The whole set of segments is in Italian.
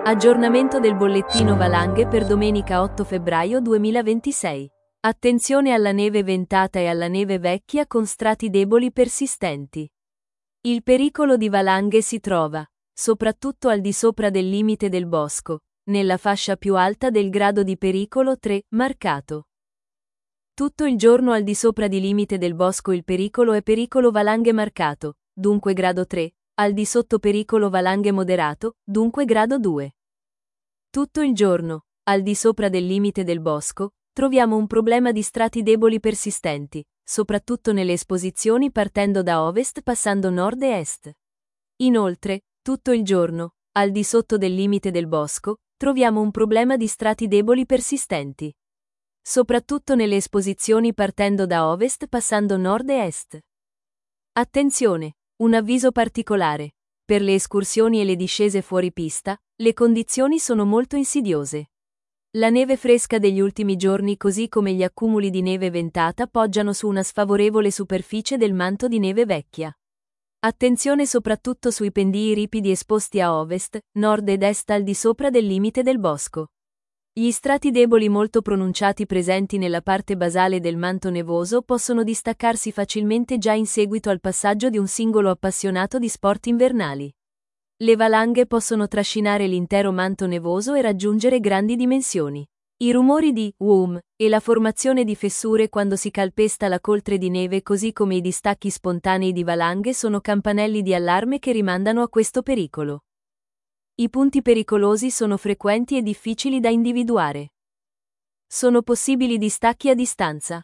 Aggiornamento del bollettino valanghe per domenica 8 febbraio 2026. Attenzione alla neve ventata e alla neve vecchia con strati deboli persistenti. Il pericolo di valanghe si trova, soprattutto al di sopra del limite del bosco, nella fascia più alta del grado di pericolo 3, marcato. Tutto il giorno al di sopra di limite del bosco il pericolo è pericolo valanghe marcato, dunque grado 3, al di sotto pericolo valanghe moderato, dunque grado 2. Tutto il giorno, al di sopra del limite del bosco, troviamo un problema di strati deboli persistenti, soprattutto nelle esposizioni partendo da ovest passando nord e est. Inoltre, tutto il giorno, al di sotto del limite del bosco, troviamo un problema di strati deboli persistenti. Soprattutto nelle esposizioni partendo da ovest passando nord e est. Attenzione! Un avviso particolare. Per le escursioni e le discese fuori pista, le condizioni sono molto insidiose. La neve fresca degli ultimi giorni così come gli accumuli di neve ventata poggiano su una sfavorevole superficie del manto di neve vecchia. Attenzione soprattutto sui pendii ripidi esposti a ovest, nord ed est al di sopra del limite del bosco. Gli strati deboli molto pronunciati presenti nella parte basale del manto nevoso possono distaccarsi facilmente già in seguito al passaggio di un singolo appassionato di sport invernali. Le valanghe possono trascinare l'intero manto nevoso e raggiungere grandi dimensioni. I rumori di "whoom" e la formazione di fessure quando si calpesta la coltre di neve così come i distacchi spontanei di valanghe sono campanelli di allarme che rimandano a questo pericolo. I punti pericolosi sono frequenti e difficili da individuare. Sono possibili distacchi a distanza.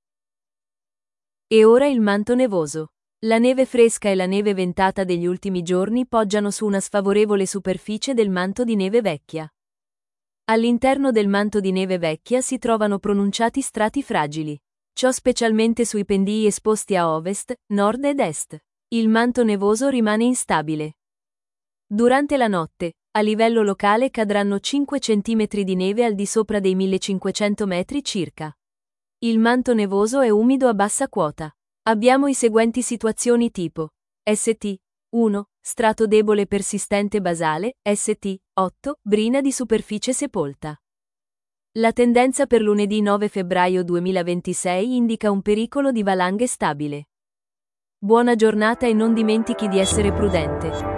E ora il manto nevoso. La neve fresca e la neve ventata degli ultimi giorni poggiano su una sfavorevole superficie del manto di neve vecchia. All'interno del manto di neve vecchia si trovano pronunciati strati fragili. Ciò specialmente sui pendii esposti a ovest, nord ed est. Il manto nevoso rimane instabile. Durante la notte, a livello locale cadranno 5 cm di neve al di sopra dei 1500 metri circa. Il manto nevoso è umido a bassa quota. Abbiamo i seguenti situazioni tipo ST 1, strato debole persistente basale, ST 8, brina di superficie sepolta. La tendenza per lunedì 9 febbraio 2026 indica un pericolo di valanghe stabile. Buona giornata e non dimentichi di essere prudente.